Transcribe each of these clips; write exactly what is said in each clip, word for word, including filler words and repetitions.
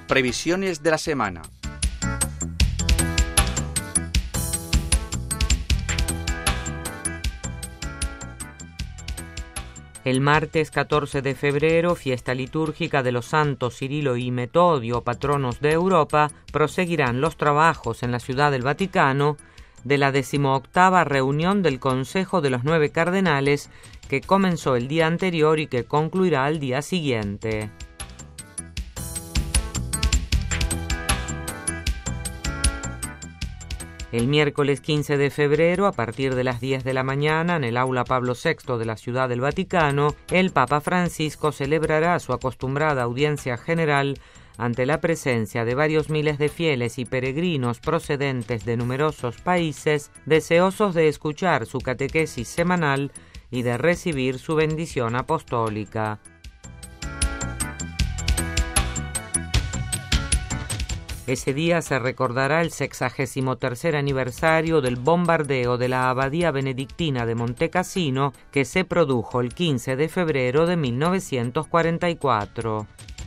Previsiones de la semana. El martes catorce de febrero, fiesta litúrgica de los santos Cirilo y Metodio, patronos de Europa, proseguirán los trabajos en la Ciudad del Vaticano de la decimoctava reunión del Consejo de los Nueve Cardenales, que comenzó el día anterior y que concluirá al día siguiente. El miércoles quince de febrero, a partir de las diez de la mañana, en el Aula Pablo sexto de la Ciudad del Vaticano, el Papa Francisco celebrará su acostumbrada audiencia general ante la presencia de varios miles de fieles y peregrinos procedentes de numerosos países, deseosos de escuchar su catequesis semanal y de recibir su bendición apostólica. Ese día se recordará el sexagésimo tercer aniversario del bombardeo de la abadía benedictina de Montecassino, que se produjo el quince de febrero de mil novecientos cuarenta y cuatro.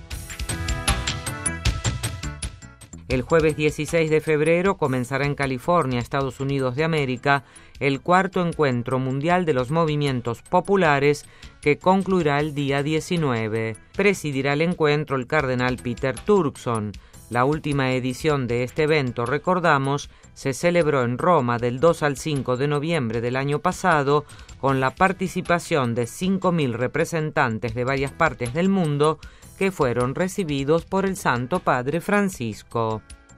El jueves dieciséis de febrero comenzará en California, Estados Unidos de América, el cuarto encuentro mundial de los movimientos populares, que concluirá el día diecinueve. Presidirá el encuentro el cardenal Peter Turkson. La última edición de este evento, recordamos, se celebró en Roma del dos al cinco de noviembre del año pasado, con la participación de cinco mil representantes de varias partes del mundo que fueron recibidos por el Santo Padre Francisco.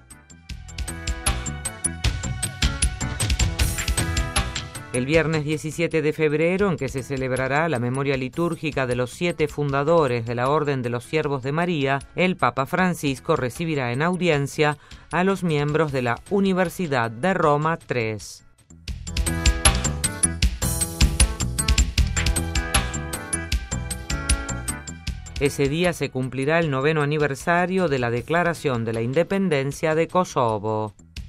El viernes diecisiete de febrero, en que se celebrará la memoria litúrgica de los siete fundadores de la Orden de los Siervos de María, el Papa Francisco recibirá en audiencia a los miembros de la Universidad de Roma tres. Ese día se cumplirá el noveno aniversario de la Declaración de la Independencia de Kosovo.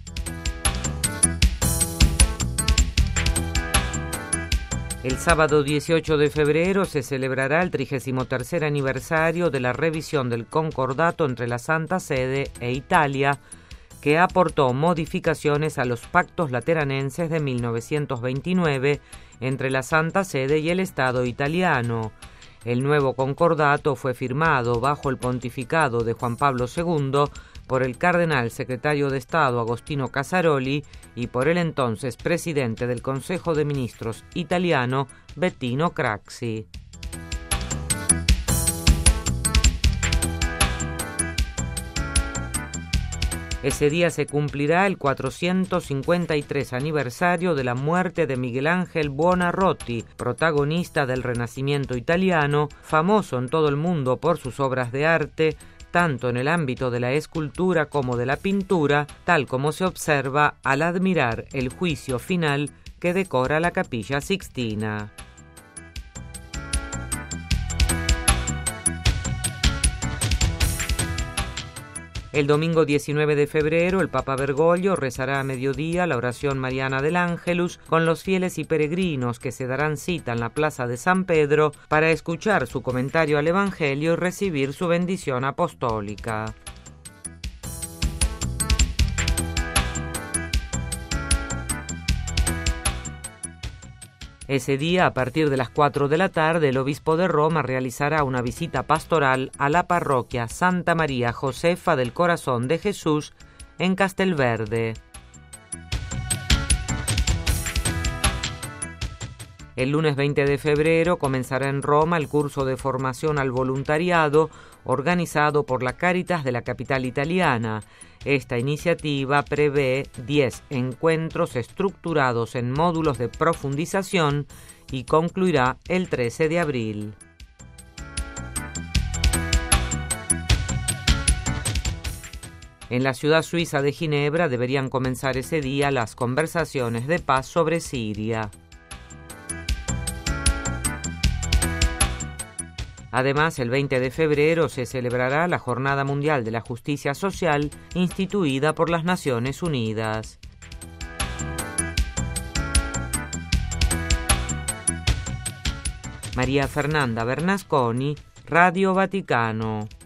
El sábado dieciocho de febrero se celebrará el trigésimo tercer aniversario de la revisión del concordato entre la Santa Sede e Italia, que aportó modificaciones a los pactos lateranenses de mil novecientos veintinueve entre la Santa Sede y el Estado italiano. El nuevo concordato fue firmado bajo el pontificado de Juan Pablo segundo por el cardenal secretario de Estado Agostino Casaroli y por el entonces presidente del Consejo de Ministros italiano Bettino Craxi. Ese día se cumplirá el cuatrocientos cincuenta y tres aniversario de la muerte de Miguel Ángel Buonarroti, protagonista del Renacimiento italiano, famoso en todo el mundo por sus obras de arte, tanto en el ámbito de la escultura como de la pintura, tal como se observa al admirar el juicio final que decora la Capilla Sixtina. El domingo diecinueve de febrero, el Papa Bergoglio rezará a mediodía la oración mariana del Ángelus con los fieles y peregrinos que se darán cita en la plaza de San Pedro para escuchar su comentario al Evangelio y recibir su bendición apostólica. Ese día, a partir de las cuatro de la tarde, el obispo de Roma realizará una visita pastoral a la parroquia Santa María Josefa del Corazón de Jesús en Castelverde. El lunes veinte de febrero comenzará en Roma el curso de formación al voluntariado organizado por la Cáritas de la capital italiana. Esta iniciativa prevé diez encuentros estructurados en módulos de profundización y concluirá el trece de abril. En la ciudad suiza de Ginebra deberían comenzar ese día las conversaciones de paz sobre Siria. Además, el veinte de febrero se celebrará la Jornada Mundial de la Justicia Social, instituida por las Naciones Unidas. María Fernanda Bernasconi, Radio Vaticano.